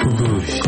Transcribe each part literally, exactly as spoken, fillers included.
گوگوش.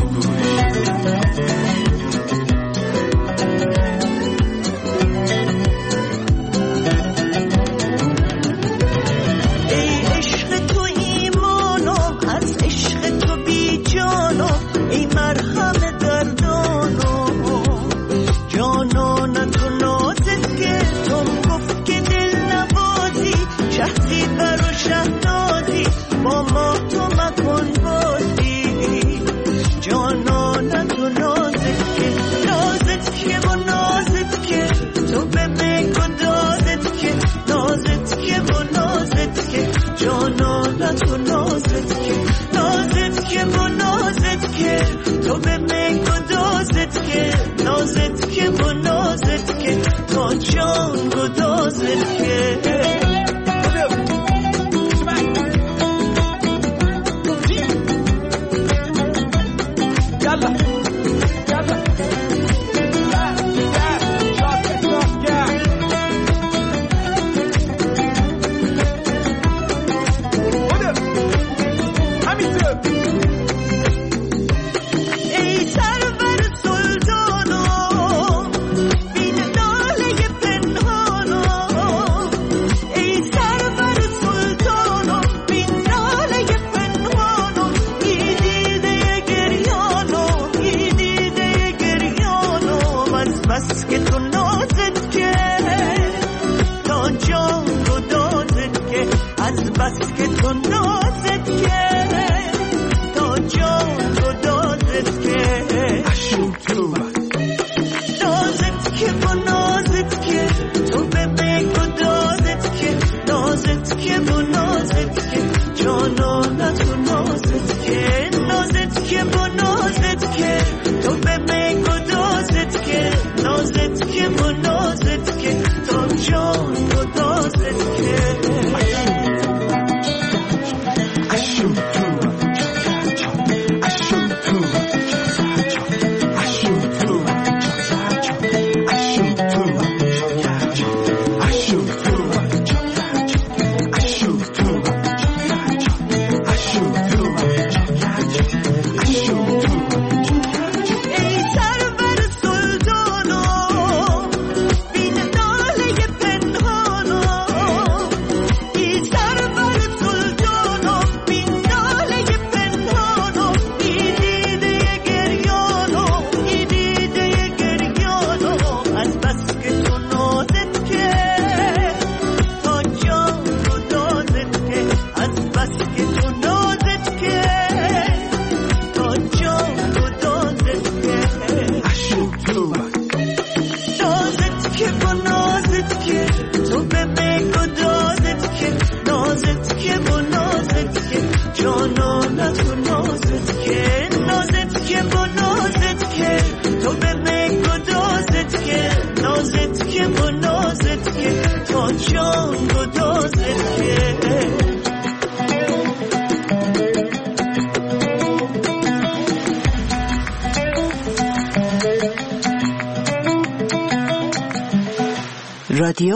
رادیو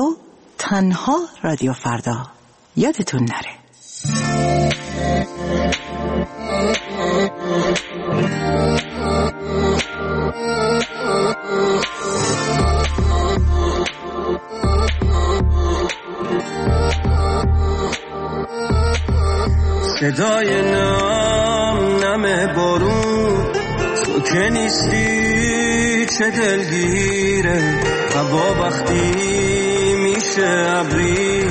تنها رادیو فردا، یادتون نره. صدای نم نم بارون، تو که نیستی چه دلگیره. هوا وقتی میشه ابری،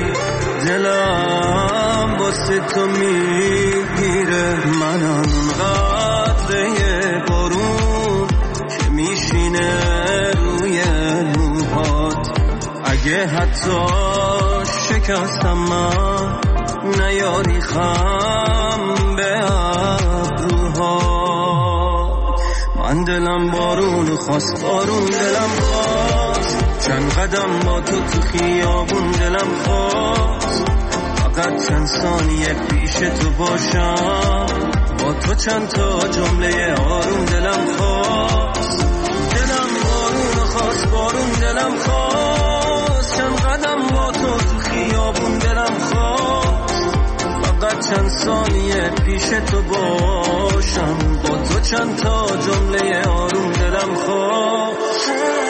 دلم واسه تو میگیره. منم قطره بارون که میشینه روی موهات. اگه حتی شکستم من، نیاری خم به ابروها. من دلم بارون خواست، بارون دلم خواست. چند قدم با تو تو خیابون دلم خواست. فقط چند ثانیه پیش تو باشم، با تو چند تا جمله آروم دلم خواست. دلم بارون خواست، بارون دلم خواست. چند قدم با تو تو خیابون دلم خواست. فقط چند ثانیه پیش تو باشم، با تو چند تا جمله آروم دلم خواست.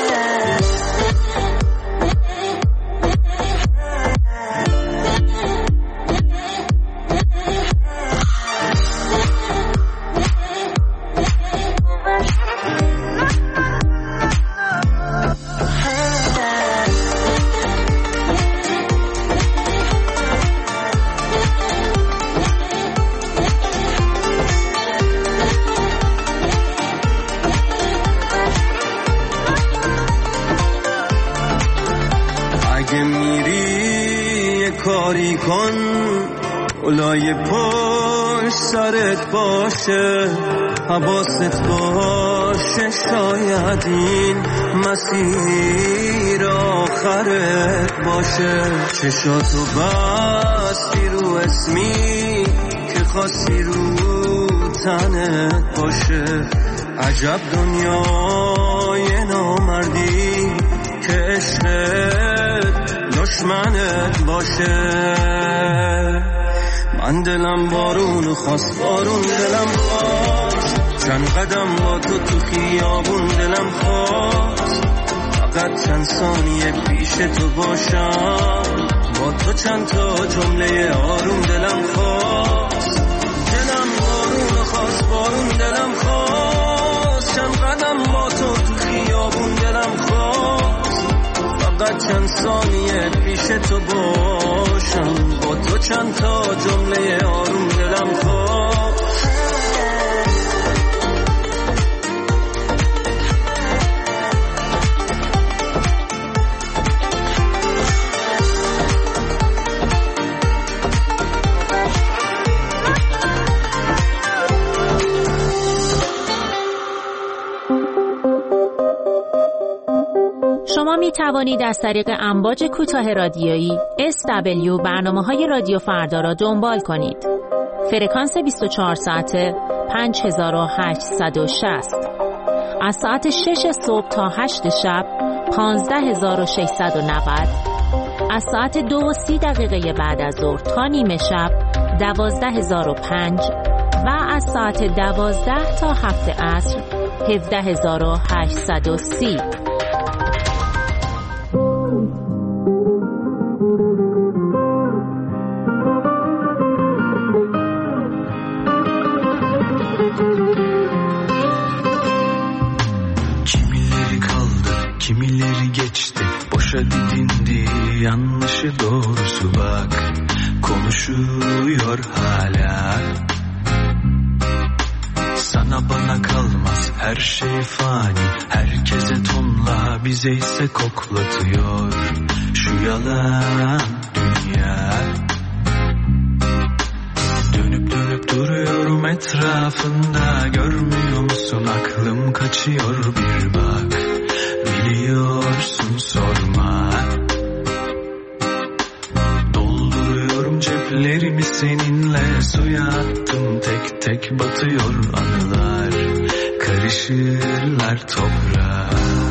کاری کن اولای پشت سرت باشه، حواست باشه شاید این مسیر آخرت باشه. چشاتو بستی رو اسمی که خواستی رو تنت باشه. عجب دنیای نامردی که عشقت دشمنت باشه. من دلم بارون خواست، بارون دلم خواست، چند قدم با تو تو خیابون دلم خواست. فقط چند ثانیه پیش تو باشم، با تو چند تا جمله آروم دلم خواست. دلم بارون خواست، بارون دلم خواست، چند قدم با تو تو خیابون دلم خواست. فقط چند ثانیه پیش تو باشم، با تو چند تا جمله آروم دلم خواست. شما می توانید از طریق امواج کوتاه رادیویی اس دبلیو برنامه‌های رادیو فردا را دنبال کنید. فرکانس بیست و چهار ساعته پنج هزار و هشتصد و شصت، از ساعت شش صبح تا هشت شب پانزده هزار و ششصد و نود، از ساعت دو و سی دقیقه بعد از ظهر تا نیمه شب دوازده هزار و پنج و از ساعت دوازده تا هفت عصر هفده هزار و هشتصد و سی. Kimileri geçti, boşa didindi, yanlışı doğrusu bak, konuşuyor hala. Sana bana kalmaz, her şey fani, herkese tonla, bize ise koklatıyor şu yalan dünya. Dönüp dönüp duruyorum etrafında, görmüyor musun aklım kaçıyor bir bak. Biliyorsun sorma. Dolduruyorum ceplerimi seninle, suya attım tek tek batıyor anılar, karışırlar toprağa.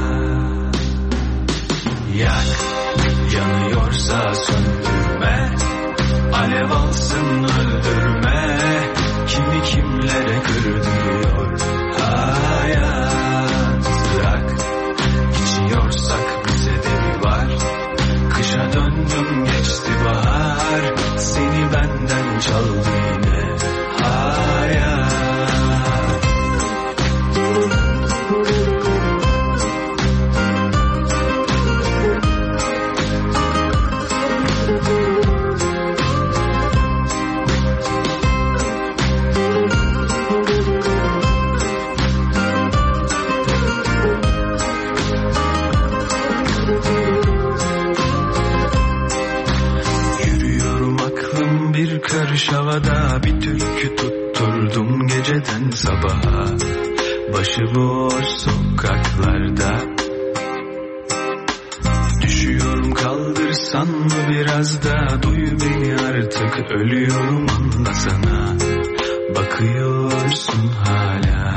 Yak, yanıyorsa söndürme, alev alsın öldürme, kimi kimlere kırdırıyor hayat. Bırak, içiyorsak bize de mi var? Kışa döndüm geçti bahar, seni benden çaldı yine hayat. Karış havada bir türkü tutturdum geceden sabaha, başıboş sokaklarda. Düşüyorum kaldırsan mı biraz da, duy beni artık ölüyorum anlasana, bakıyorsun hala.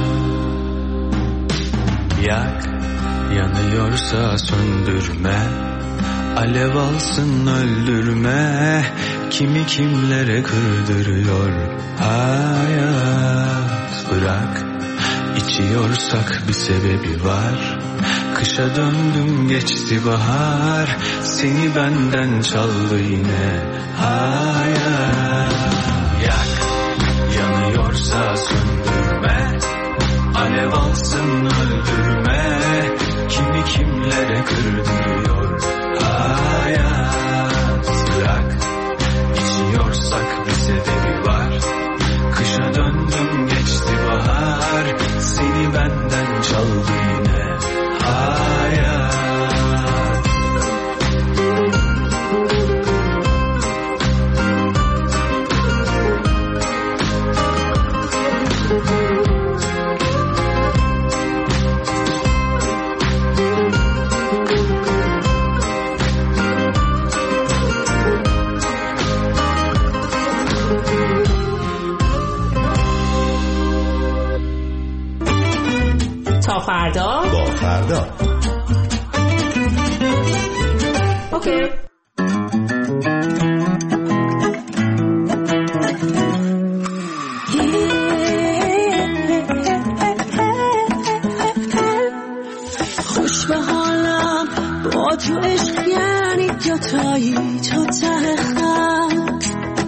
Yak, yanıyorsa söndürme, alev alsın öldürme, kimi kimlere kırdırıyor hayat. Bırak, İçiyorsak bir sebebi var. Kışa döndüm geçti bahar, seni benden çaldı yine hayal. Yak, yanıyorsa söndürme, alev alsın öldürme, kimi kimlere kırdırıyor hayat. Bırak, içiyorsak bir sebebi var. Kışa döndüm geçti bahar, seni benden çaldı yine hayat. تا فردا با فردا. اوکی. خوش به حالم با تو عشق یعنی دوتایی تو ته خط.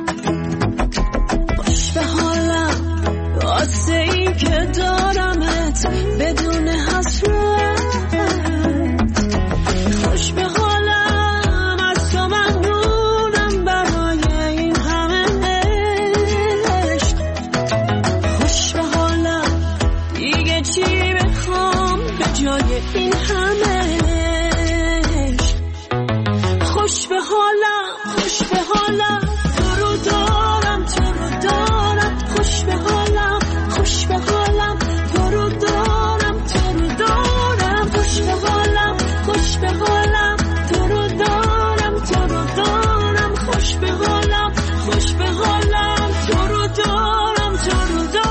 خوش به حالم واسه این که دارمت بدون حسرت. خوش به حالم از تو ممنونم برای این همه عشق. خوش به حالم دیگه چی بخوام به جای این همه عشق. خوش به حالم، خوش به حالم تو رو دارم، تو رو دارم. خوش به حالم، خوش به حالم تو رو دارم، تو رو دارم. خوش به حالم، خوش به حالم تو رو دارم، تو رو دارم. خوش به حالم، خوش به حالم تو رو دارم، تو رو دارم.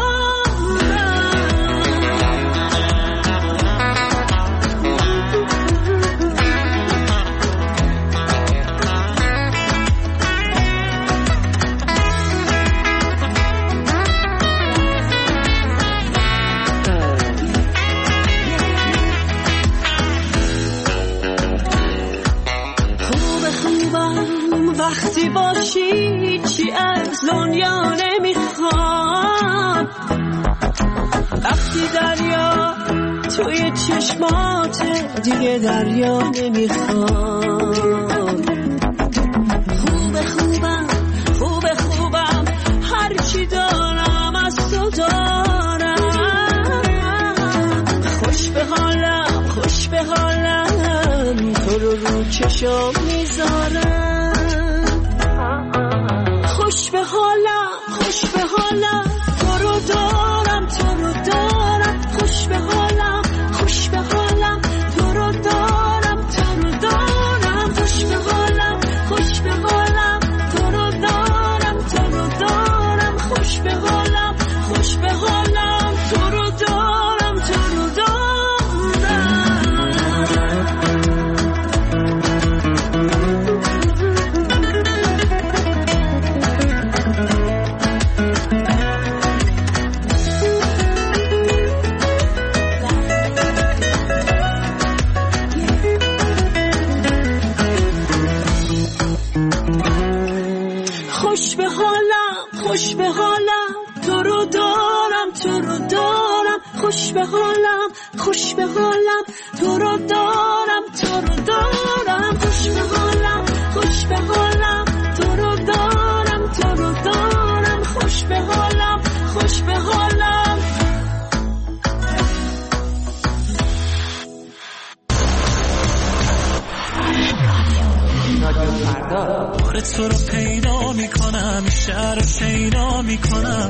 وقتی باشی چی از دنیا نمیخواد. وقتی دریا توی چشمات دیگه دریا نمیخواد. خوب خوبم، خوب خوبم هرچی دارم از تو دارم. خوش به حالم، خوش به حالم تو رو رو چشم میذارم. خوش به حالم، خوش به حالم تو رو دارم، تو رو دارم. خوش به حالم، خوش به حالم تو رو دارم، تو رو دارم. خوش به حالم، خوش به حالم تو رو دارم، تو رو دارم. خوش به حالم، خوش به حالم تو رو دارم، تو رو دارم. خوش به حالم، خوش به حالم تو رو دارم، تو رو دارم. خوش به حالم، خوش به حالم تو رو دارم، تو رو دارم. خوش به حالم، خوش به حالم تو رو دارم، تو رو دارم. خوش به حالم، خوش به حالم. بار تو رو پیدا میکنم، شهر رو شیدا میکنم.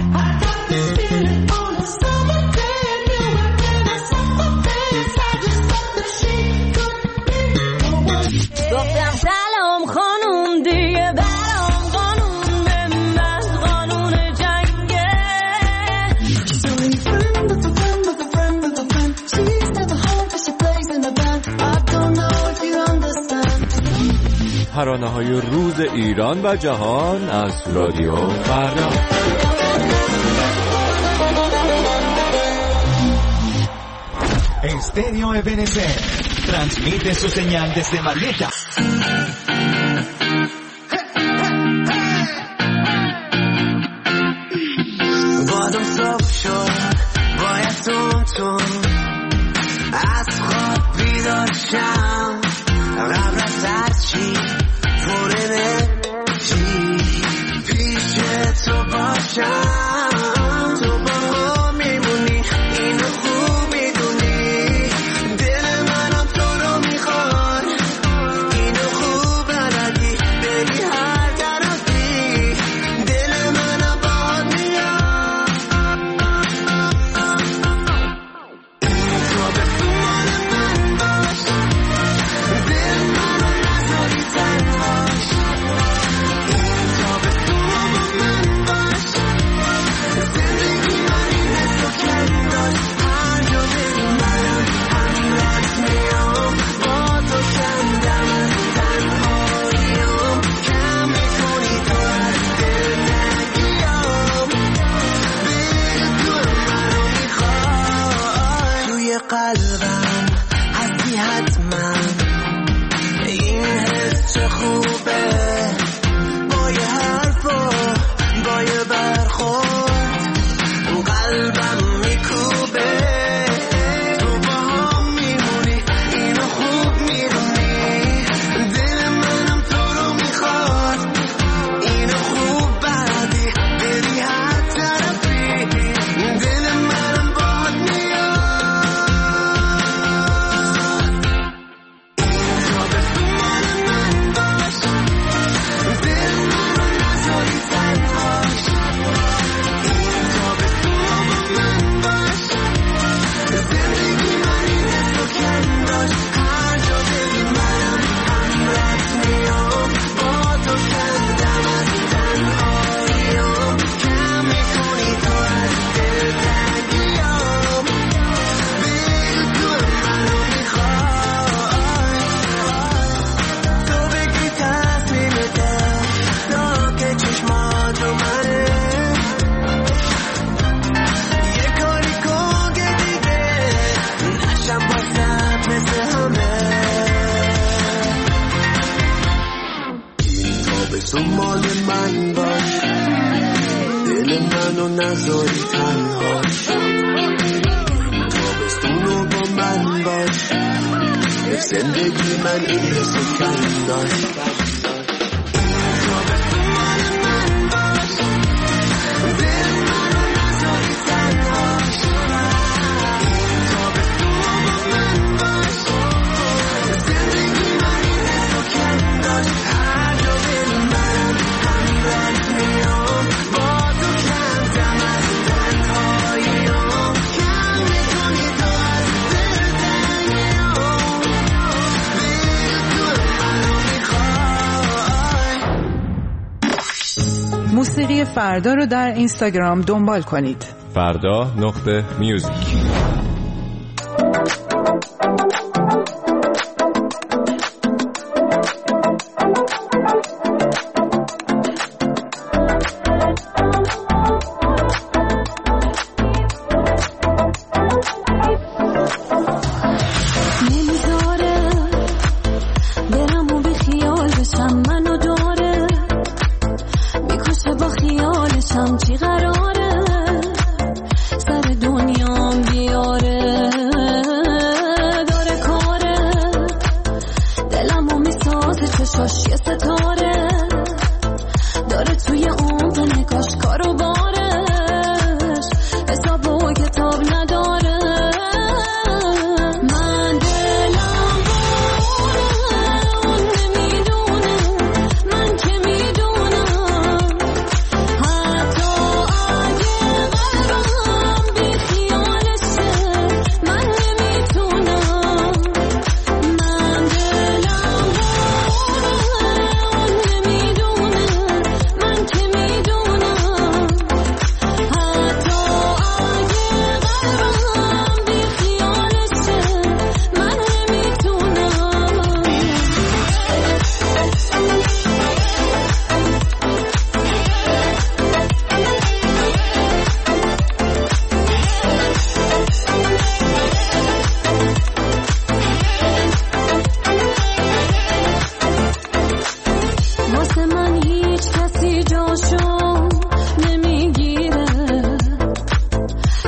گفتم سلام خانوم دیگه برام قانون به من قانون جنگه. She's only a friend of a friend of a friend of a friend. She's never home but she plays in the band. I don't know if you understand. ترانه‌های روز ایران و جهان از رادیو فردا. Estéreo Ebenezer transmite su señal desde Vallecas. بادم صبح شد باید تون تون از خواب بیدار شم قبل از هر چی پر انرژی پیش تو باشم تو با هم میمونی اینو خوب میدونی دل منم تو رو میخواد اینو خوب بلدی بری هر طرفی دل منم باهات میاد تو به فمان من باش دل منو نذاری تنهاش تو به فمان من باش زندگی من این حسو کنداش هر جا بری منم همرات میام با تو کندم از تنهاییم کم میکنی تو از دلتنگیام بگو تو منو میخوای توی قلبم هستی حتما این حس چه خوبه با یه حرف و با یه برخورد قلبم میکوبه تو با هم میمونی اینو خوب میدونی دل منم تو رو میخواد اینو خوب بلدی بری هر طرفی دل منم باهات میاد تو به فمان من باش دل منو نذاری تنهاش تو به فمان من باش زندگی من این حسو کنداش هر جا بری منم همرات میام با تو کندم از تنهاییم کم میکنی تو از دلتنگیام بگو تو منو میخوای تو بگی تصمیمته تا که چشماتو منه یه کاری کن که دیگه نشم باسد مثل همه این تابستون مال من باش دل منو نذاری تنهاش تابستونو با من باش به زندگی من این حسو کنداش تو به فمان من باش دل منو نذاری تنهاش تو به فمان من باش زندگی من این حسو کنداش هر جا بری منم همرات میام با تو کندم از تنهاییم کم میکنی تو از دلتنگیام بگو تو منو میخوای موسیقی فردا رو در اینستاگرام دنبال کنید. فردا نقطه میوزیک. نمیذاره دلمو بی خیال بشم منو داره میکشه با خیالشم چی قراره سر دنیام بیاره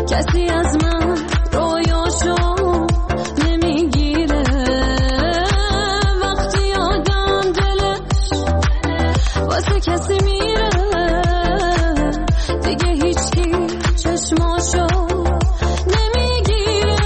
کسی از من رویاشو نمیگیره وقتی آدم دلش واسه کسی میره دیگه هیچکی چشماشو نمیگیره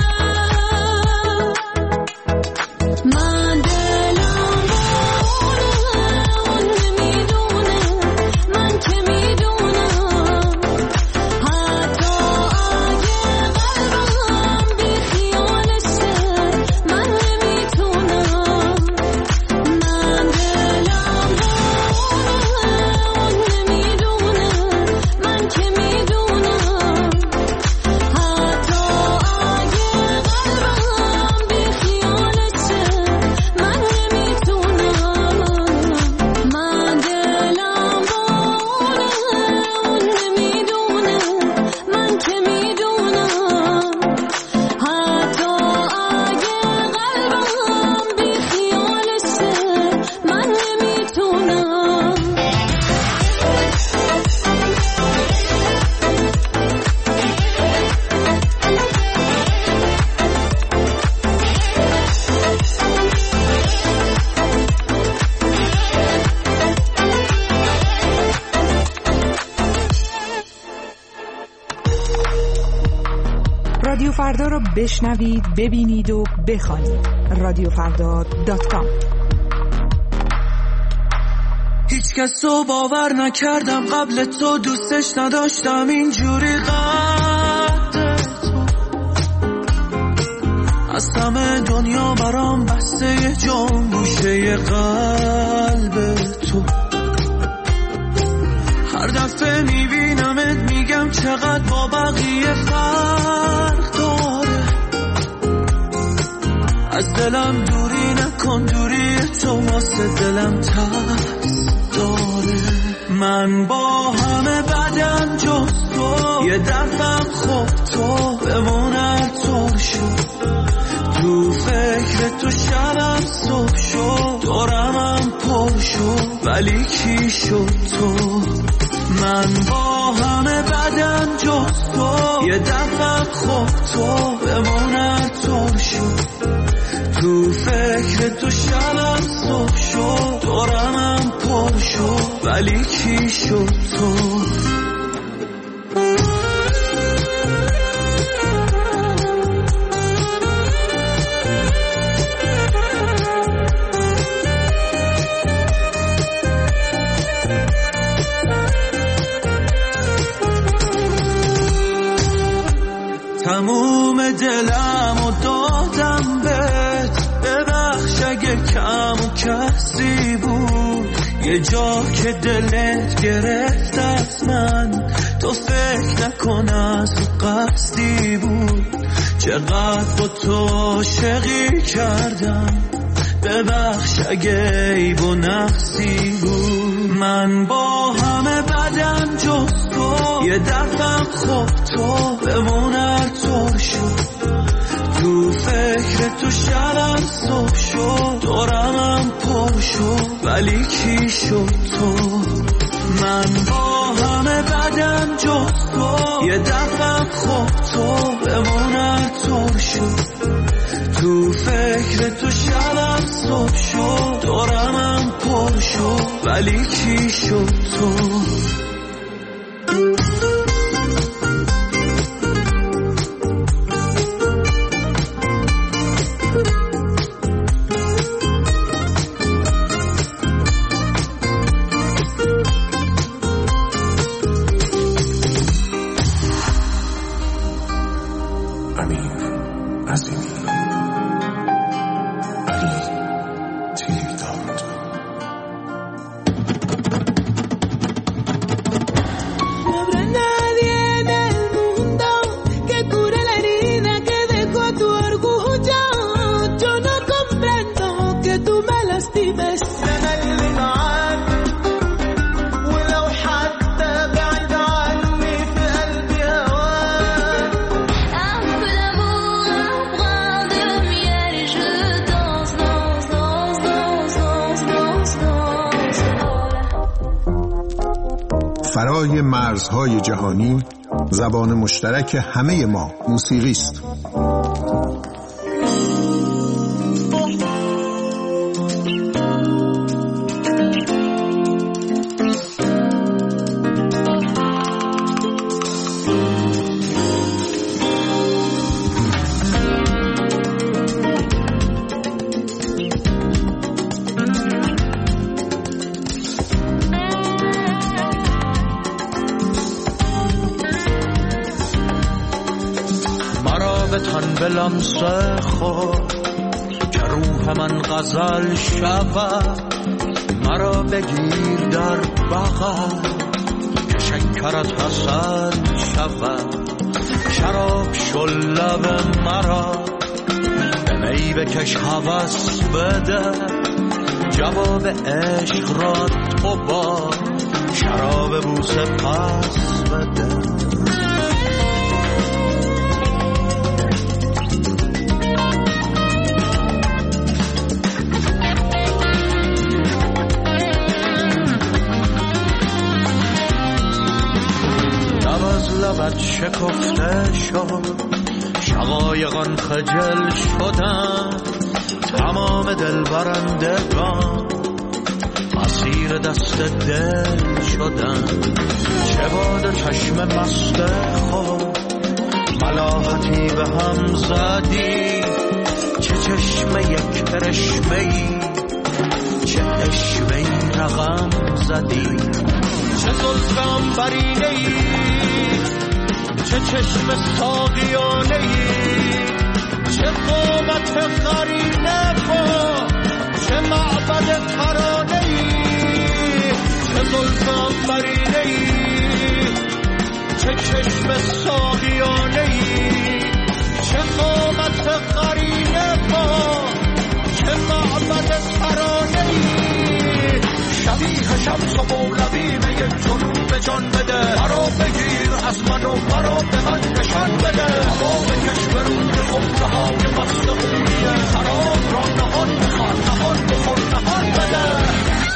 من دلم باره اون نمیدونه من که میدونم حتی اگه قلبم بی خیالشه من نمیتونم من دلم باره اون نمیدونه من که میدونم حتی اگه قلبم بی خیالشه من نمیتونم من دلم باره اون نمیدونه من که میدونم حتی اگه قلبم بی خیالشه من نمیتونم رادیو فردا رو بشنوید، ببینید و بخوانید. رادیو فردا دات کام. هیچ کس رو باور نکردم قبل تو، دوستش نداشتم اینجوری قد تو، از همه دنیا برام بسته یه جام گوشه قلب تو. هر دفعه میبینمت میگم چقدر با بقیه فرق داره، از دلم دوری نکن، دوری تو واسه دلم ترس داره. من با همه بدم جز تو، یه دفعم خوب تو بمونم طور شد، تو فکر تو شبم صبح شد، دورمم پر شد ولی کی شد تو. من با همه بدم جز تو، یه دفعم خوب تو بمونم طور شد، تو فکر تو شبم صبح شد، دورمم پر شد ولی کی شد تو. تموم دلم و دادم بهت، ببخش اگه کم و کسی بود، یه جا که دلت گرفت از من، تو فکر نکن از قصدی بود، چقدر با تو عاشقی کردم، ببخش اگه عیب و نقصی بود. من با همه بدم جز تو، یه دفعم خوب تو بمونم طور شد، تو فکر تو شبم صبح شد، دورمم پر شد ولی کی شد تو. من با همه بدم جز تو، یه دفعم خوب تو بمونم طور شد، تو فکر تو شبم صبح شد، دورمم پر شد ولی کی شد تو. فرای مرزهای جهانی زبان مشترک همه ما موسیقی است. لمس خود که روح من غزل شود، مرا بگیر در بغل که شکرت حسن شود. شراب شل لب مرا به می بکش هوس بده، جواب عشق را تو با شراب بوسه پس بده. لبت شکفته شد، شقایقان خجل شدن، تمام دل برندگان اسیر دست دل شدن. چه باد چشم مست خود ملاحتی به هم زدی، چه چشم یک کرشمه‌ای، چه اشوه‌ای رقم زدی. چه زلفم برینه‌ای، چه چشم ساقیانه‌ای، چه قامت قرینه با، چه معبد ترانه‌ای. چه زلفم برینه‌ای، چه چشم ساقیانه‌ای، چه قامت قرینه با، چه معبد ترانه‌ای. شبیه شمس و مولوی یک جنون به جان بده، مرا بگیر از من و مرا به من نشان بده. هوا بکش به روی خمره های مست خونیه، خراب را نهان بخوان، نهان بخور، نهان بده.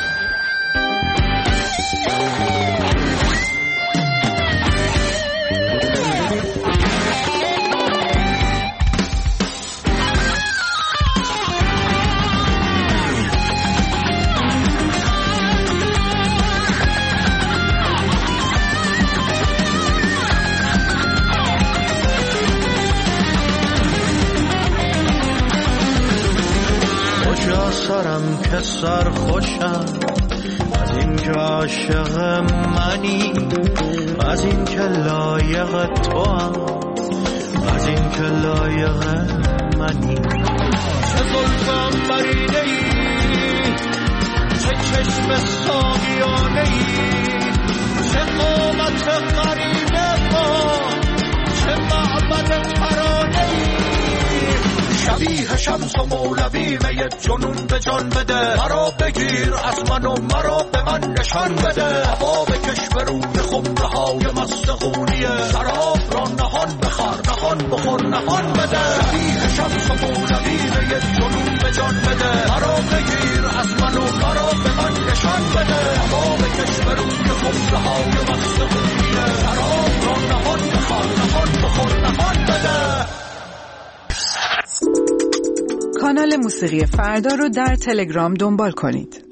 سرم که سر خوشم از این که عاشق منی، از این که لایق تو هم، از این که لایق منی. چه زلفم برینه ای، چه چشم ساقیانه ای، چه قامت قرینه با، چه معبد ترانه ای. شبیه شمس و مولوی می جنون به جان بده، مرا بگیر از من و مرا به من نشان بده. هوا بکش به روی خمره های مست خونیه، شراب را نهان بخور، نهان بخور، نهان بده. شبیه شمس و مولوی می جنون به جان بده، مرا بگیر از من و مرا به من نشان بده. هوا بکش به روی خمره های مست خونیه، شراب را نهان بخور، نهان بخور، نهان بده. کانال موسیقی فردا رو در تلگرام دنبال کنید.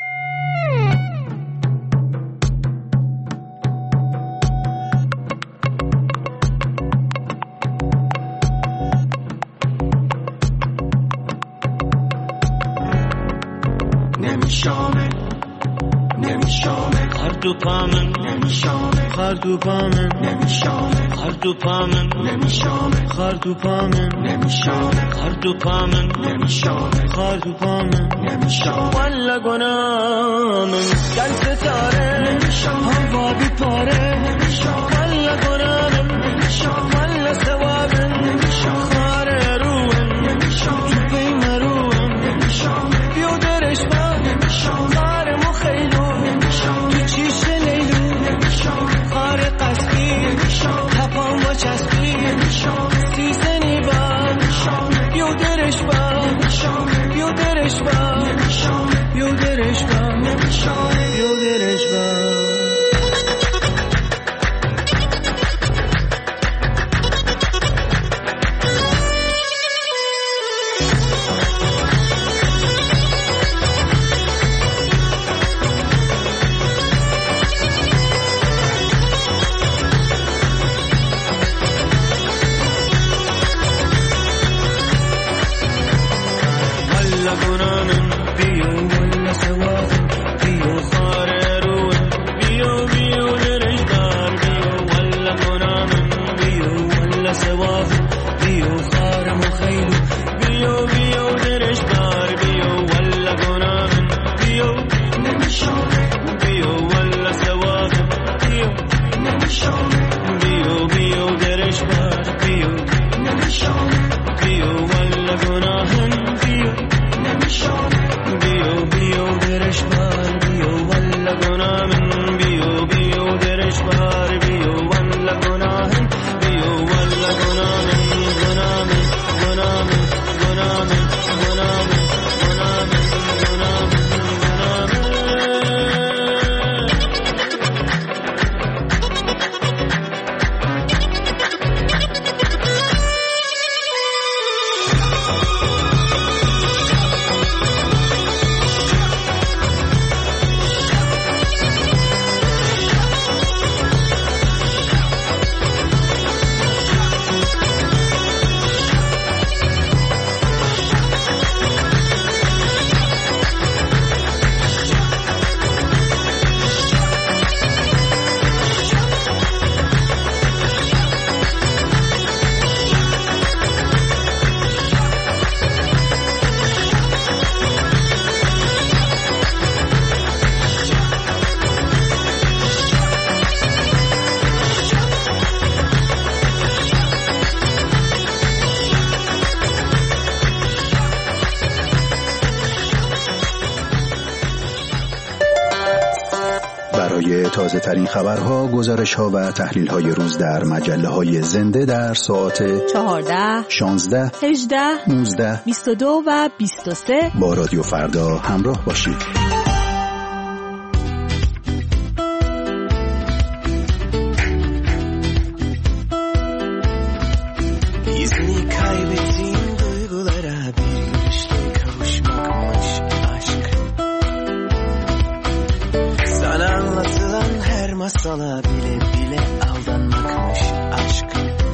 نمیشامه نمیشامه خردو پامن نمیشامه خردو پامن نمیشامه خردو پامن نمیشامه خردو پامن نمیشامه خردو پامن نمیشامه خردو پامن نمیشامه والا گنامن گل ستاره نمیشامه هوا بیپاره نمیشامه والا گنامن نمیشامه والا ثوابن نمیشامه خاره روحن نمیشامه تو بین روحن نمیشامه بیودرش من نمیشامه خاره مخیلو تو چیش لیلو خاره قصدی تپان با چسبی سیزنی بان بیودرش بان بیودرش بان بیودرش بان بیودرش بان دلش بر بیو نمیشم بیو والا گناهن بیو نمیشم بیو بیو درش بر بیو والا گناهن بیو بیو درش بر بیو والا گناهن بیو والا گناهن گناهن گناهن گناهن گناهن تازه ترین خبرها، گزارش ها و تحلیل های روز در مجله های زنده در ساعت چهارده، شانزده، هجده، نوزده، بیست و دو و بیست و سه با رادیو فردا همراه باشید. İzini kaybettiğim duygulara bir işte kavuşmakmış aşk. Sana anlatılan her masala bile bile aldanmakmış aşk.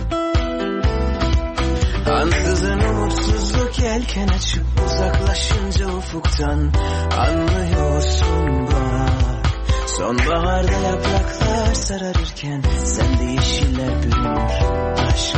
Ansızın umutsuzluk yelken açıp uzaklaşınca ufuktan anlıyorsun bak. Sonbaharda yapraklar sararırken sende yeşiller bürünür aşk.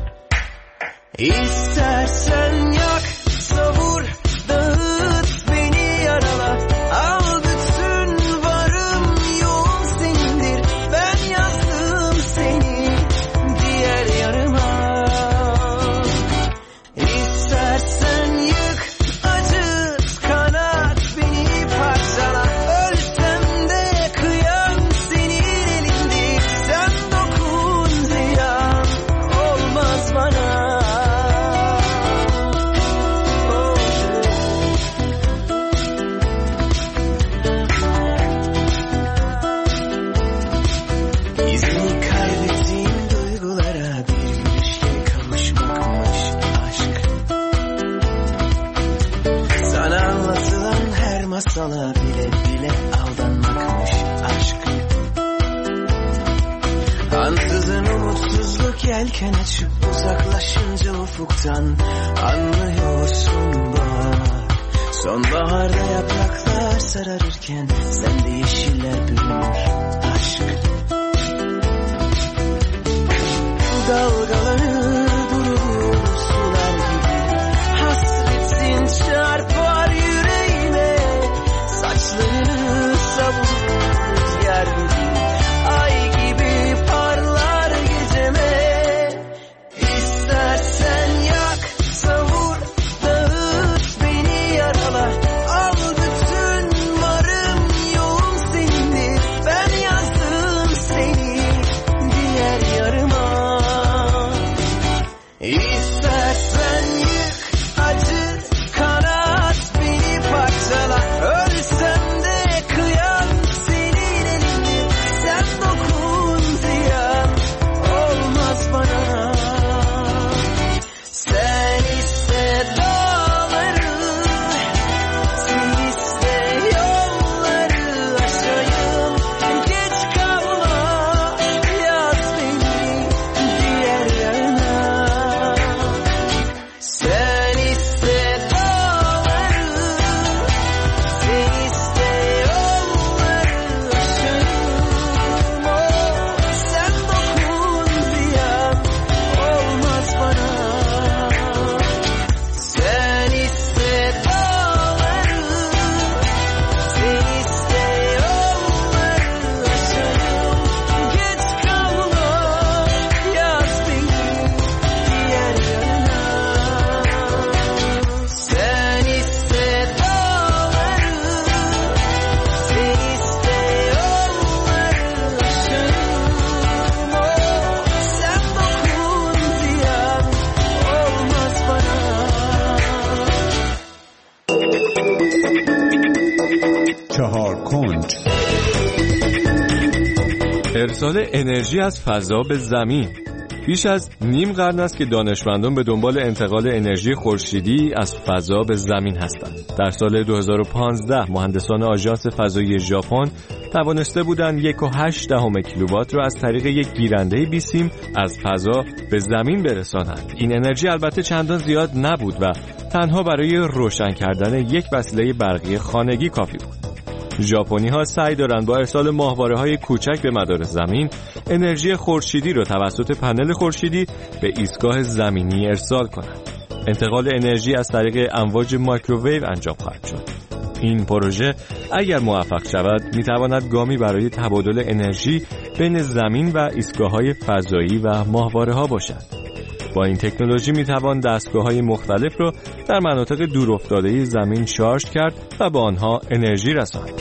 İstersen yak, savur, dağıt, beni yarala. Al bütün varım yoğun senindir. Ben yazdım seni diğer yarıma. İstersen yık, acıt, kanat, beni parçala. Ölsem de kıyam senin elinde. Sen dokun ziyan olmaz bana. Masala bile bile aldanmakmış aşk. Ansızın umutsuzluk yelken açıp uzaklaşınca ufuktan anlıyorsun bak. Sonbaharda yapraklar sararırken sende yeşiller bürünür aşk. Dalgalanır durur sular gibi, hasretin çarpar yüreğime. Saçlarını savurur rüzgar gibi, ay gibi parlar geceme. İstersen yak, savur, dağıt, beni yarala. Al bütün varım yoğun senindir. Ben yazdım seni diğer yarıma. İstersen yık, acıt, kanat, beni parçala. Ölsem de kıyam senin elinde. Sen dokun ziyan olmaz bana. Sen iste dağları, sen iste yolları aşayım. Geç kalma, yaz beni diğer yana. ارسال انرژی از فضا به زمین. بیش از نیم قرن است که دانشمندان به دنبال انتقال انرژی خورشیدی از فضا به زمین هستند. در سال دو هزار و پانزده مهندسان آژانس فضایی ژاپن توانسته بودند یک و هشت دهم کیلووات را از طریق یک گیرنده بیسیم از فضا به زمین برسانند. این انرژی البته چندان زیاد نبود و تنها برای روشن کردن یک وسیله برقی خانگی کافی بود. ژاپنی ها سعی دارند با ارسال ماهواره های کوچک به مدار زمین انرژی خورشیدی را توسط پنل خورشیدی به ایستگاه زمینی ارسال کنند. انتقال انرژی از طریق امواج مایکروویو انجام خواهد شد. این پروژه اگر موفق شود میتواند گامی برای تبادل انرژی بین زمین و ایستگاه‌های فضایی و ماهواره‌ها باشد. با این تکنولوژی میتوان دستگاه‌های مختلف را در مناطق دورافتاده زمین شارژ کرد و به آنها انرژی رساند.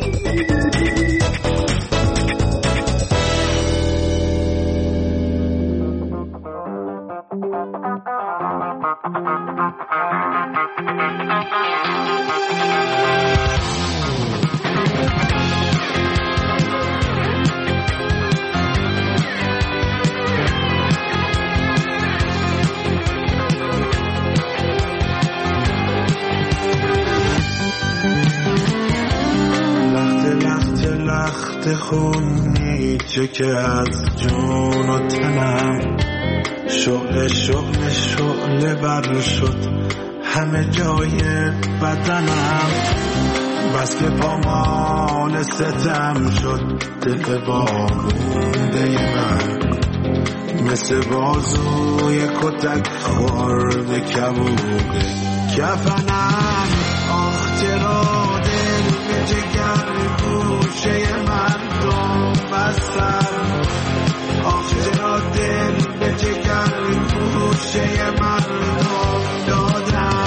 خونی چه که از جون و تنم شعله شعله شعله بر شد همه جای بدنم، بس که پامال ستم شد دل بامونده من، مثل بازوی کتک خورده کبوده کفنم. آخ چرا دل به جگر گوشه مردم بستم، آخ چرا دل به جگر گوشه مردم دادم.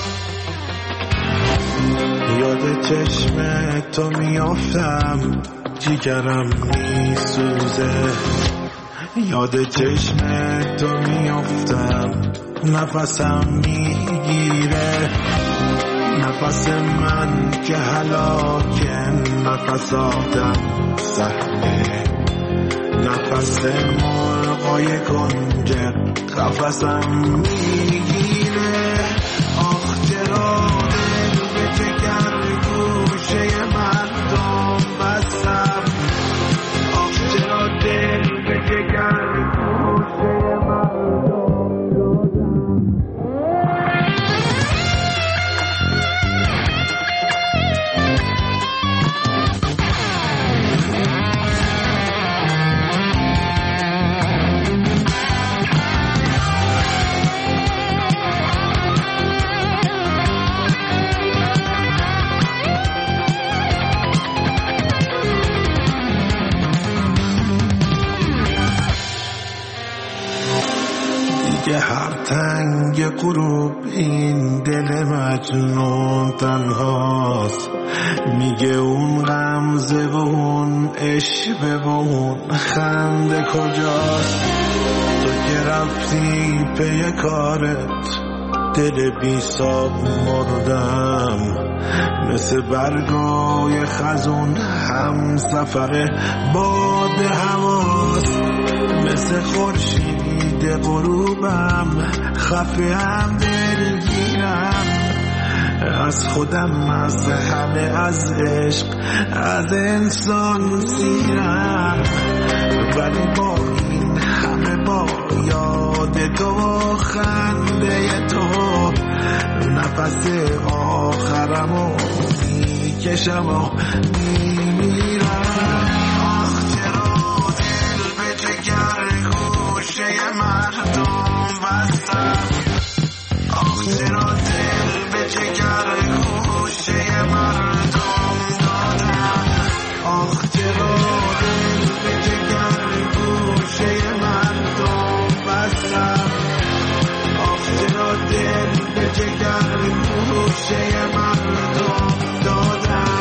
یاد چشم تو میافتم جیگرم میسوزه، یاد چشم تو میافتم نفسم میگیره، نفس من که هلاکه نفس آدم سهله، نفس مرغای کنجر قفسم میگیره. آخ چرا دل به جگر گوشه مردم بستم، آخ چرا دل به جگر گوشه مردم هر تنگ غروب این دل مجنون تنهاست، میگه اون غمزه و اون عشق و اون خنده کجاست. تو که رفتی پی کارت دل بی ساب مردم، مثل برگای خزون هم سفر باد هواست، مثل خورشید غروبم خفه هم دلگیرم، از خودم از همه از عشق از انسان سیرم، ولی با این همه با یاد تو و خنده تو نفس آخرمو میکشم و میمیرم. آخ چرا دل به جگر گوشه مردم بستم، آخ چرا دل به جگر گوشه مردم دادم، آخ چرا دل به جگر گوشه مردم بستم، آخ چرا دل به جگر گوشه مردم دادم.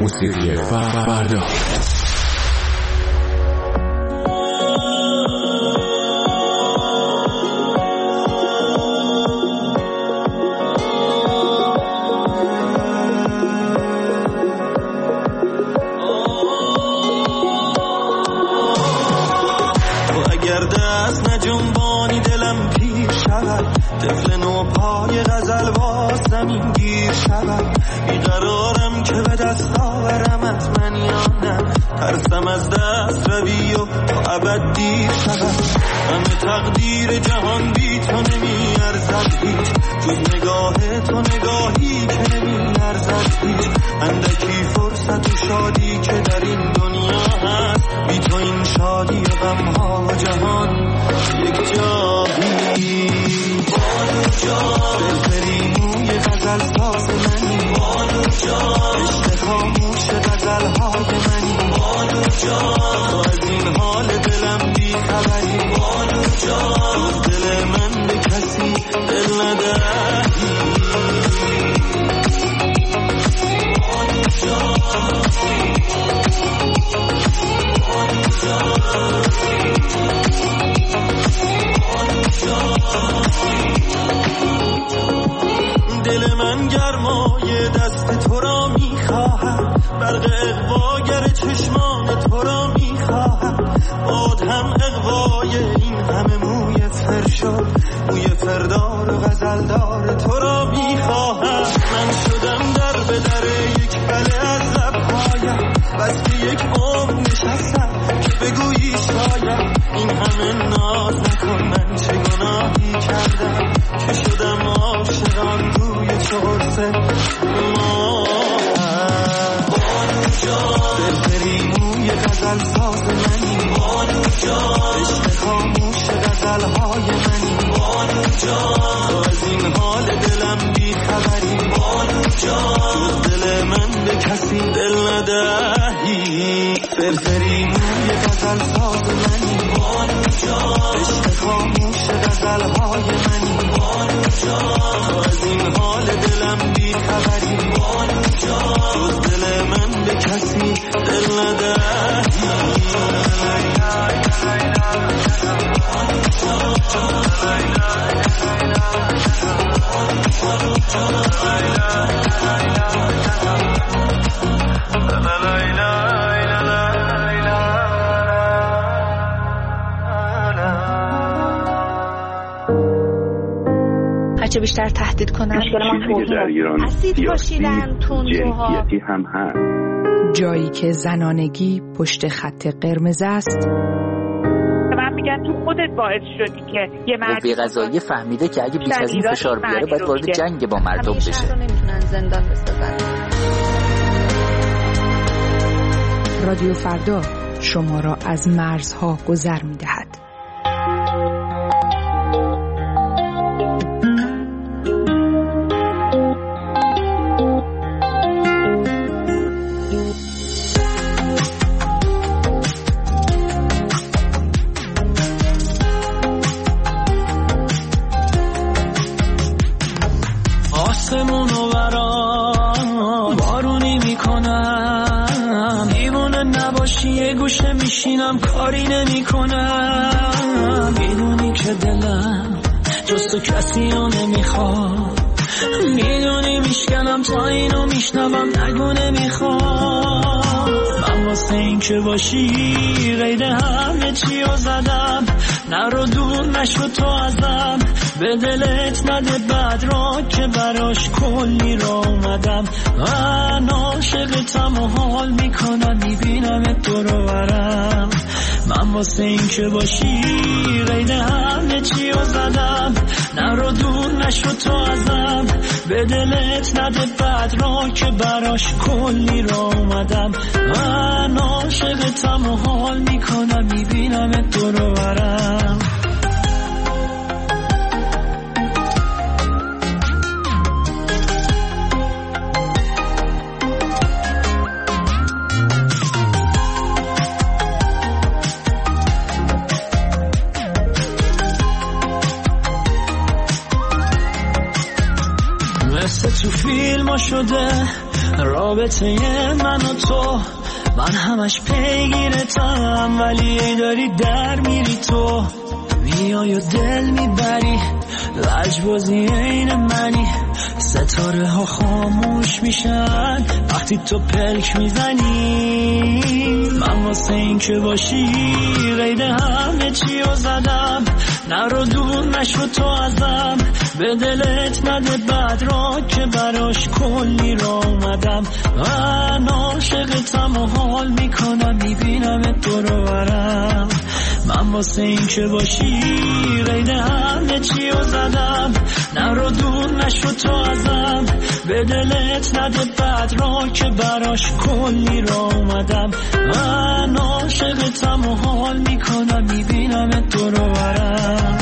موسیقی فردا. طفل نو پای غزل باز زمین گیر شود، بیقرارم که به دست آورم از من یا نه، ترسم از دست روی و تا ابد دیر شود. همه تقدیر جهان بی تو نمی ارزد هیچ، جز نگاه تو نگاهی که نمی ارزد هیچ. اندکی فرصت و شادی که در این دنیا هست، بی تو این شادی و غمها و جهان یک جایی. بانو جان دلبری موی غزل ساز منی، بانو جان عشق خاموش غزل های منی، بانو جان تو از این حال دلم بی خبری، بانو جان دل من به کسی دل ندهی، بانو جان بانو جان دل من گرمای دست تو را میخواهد، برق اغواگر چشمان تو را میخواهد، باد هم اغوای این همه موی فرشاد، موی فردار و غزلدار تو را میخواهد. من شدم در به در یک بله از لبهایم، بس که یک عمر نشستم که بگویی شاید این همه ناز نکن، من چه گناهی کردم که شدم عاشقان روی چهارس ما. بانو جان دلبری موی غزل ساز منی، بانو جان عشق خاموش غزل های منی، بانو جان تو از این حال دلم بی خبری، بانو جان دل من به کسی دل ندهی. فرفری موی غزل ساز منی، بانو جان عشق خاموش غزل های منی، بانو جان تو از این حال دلم بی خبری، بانو جان جز دل من به کسی دل ندهی. هرچه بیشتر تهدید کنن چیزی که در ایران سیاسی جنسیتی هم هست. جایی که زنانگی پشت خط قرمز است. من میگم تو خودت باعث شدی که یه مرد قوه قضاییه فهمیده که اگه بیش از این فشار بیاره باید وارد جنگ با مردم بشه. همیشه نمیتونن زندان بسازن. رادیو فردا شما را از مرزها گذر میدهد. آسمونو برام بارونی میکنم، دیوونه نباشی یه گوشه میشینم کاری نمی کنم، میدونی که دلم جز تو کسی رو نمیخواد، میدونی میشکنم تا اینو میشنوم نگو نمیخواد. من واسه این که باشی قید همه چی رو زدم، نرو دور نشو تو ازم، به دلت نده بد را که براش کلی را اومدم. من عاشقتم و حال میکنم میبینم تو رو برم، من واسه این که باشی قید همه چی رو زدم، نرو دور نشو تو ازم، به دلت نده بد را که براش کلی را اومدم. من عاشقتم و حال میکنم میبینم تو رو برم. مثل تو فیلم ها شده رابطه من و تو، من همش پیگیرتم ولی ای داری در میری تو، میای و دل میبری لجبازی این منی، ستاره ها خاموش میشن وقتی تو پلک میزنی، من واسه این که باشی قید همه چی رو زدم، نرو دور نشو تو ازم، به دلت نده بد را که براش کلی را اومدم، من عاشقتم و حال میکنم میبینم دور برم، من واسه این که باشی قید همه چی رو زدم، نرو دور نشو تو ازم، به دلت نده بد را که براش کلی را اومدم، من عاشقتم و حال میکنم میبینم دور برم.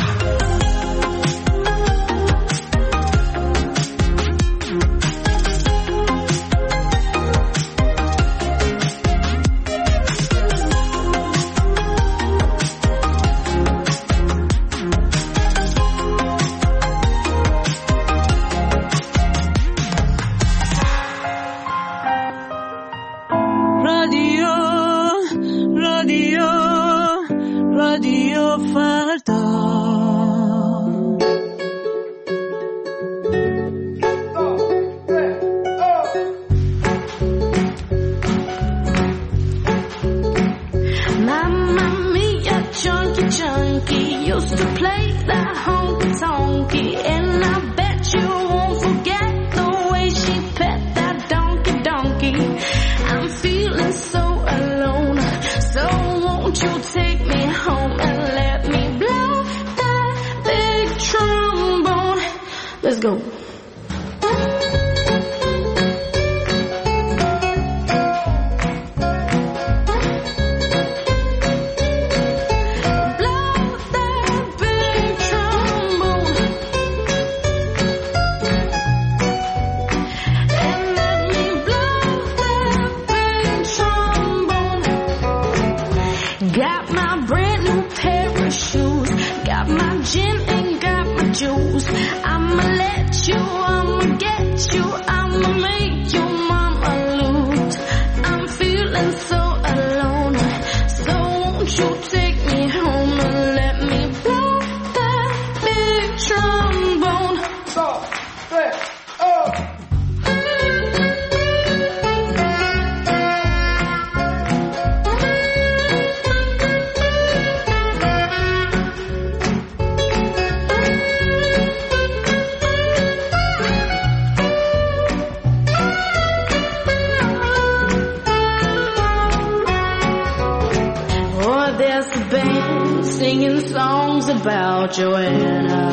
Joanna,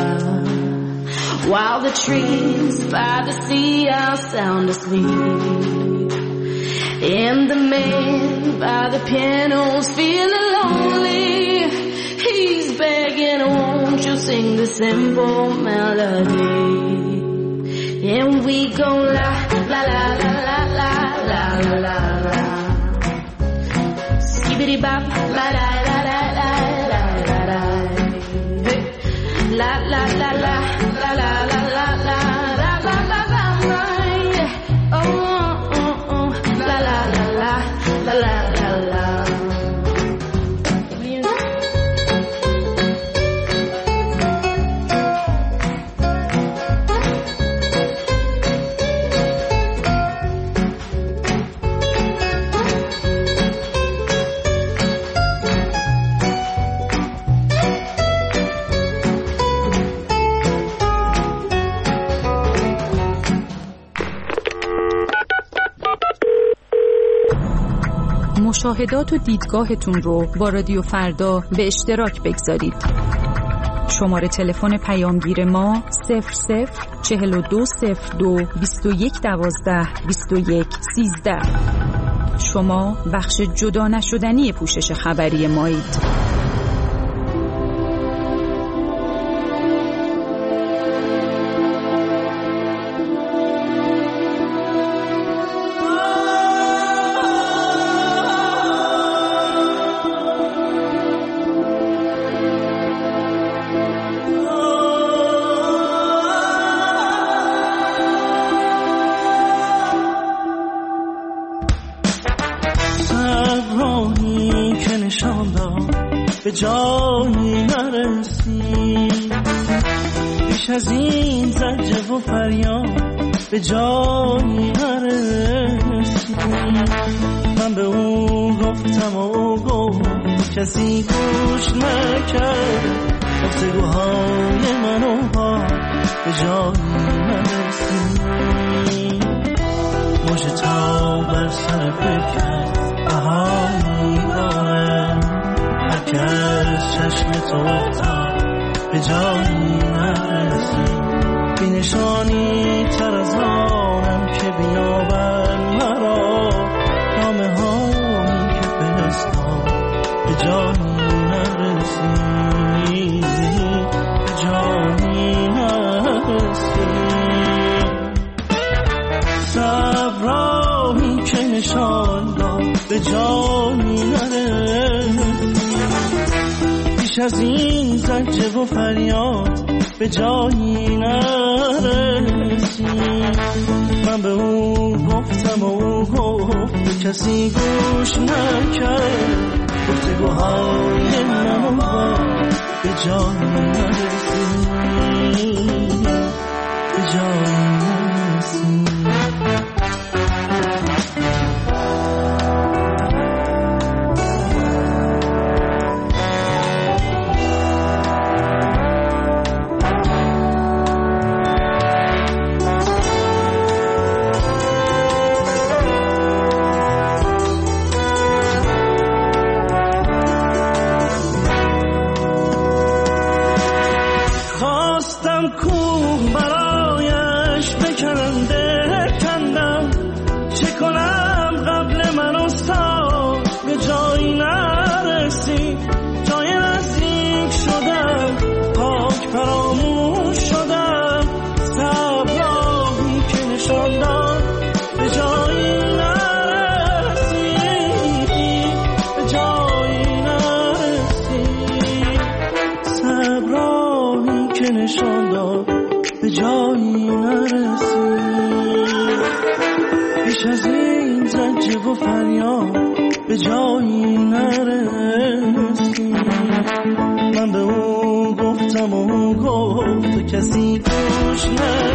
while the trees by the sea are sound asleep, and the man by the piano's feeling lonely, he's begging, won't you sing the simple melody, and we go la la la la la la la la la, skibbity bop la la la la la la la la. La la la la la la la la la la la la la la, oh oh oh, la la la la la la la la. مشاهدات و دیدگاهتون رو با رادیو فردا به اشتراک بگذارید. شماره تلفن پیامگیر ما صفر صفر چهل و دو صفر دو بیست و یک دوازده بیست و یک سیزده. شما بخش جدا نشدنی پوشش خبری مایید. از این زجر و فریاد به جایی نرسید. من به او گفتم و او گفت کسی گوش نکرد. گفتگوهای من و ها به جایی نرسید. موج تا بر سر بکرد بهایی دارم. هر که از چشم تو افتاد به جایی نرسید. بی نشانی تر از آنم که بیابن مرا. نامه هایی که فرستاد به جایی نرسید. به جایی نرسید. صبرایی که نشان داد به جایی نرسید. بیش از این زجر و فریاد به جایی نرسید. من به او گفتم و او گفت کسی گوش نکرد. گفتگوهای من و با به جایی نرسید. به جایی نرسید. به جایی نرسید. بیش از این زجر و فریاد به جایی نرسید. من به او گفتم و او گفت کسی گوش نرسید.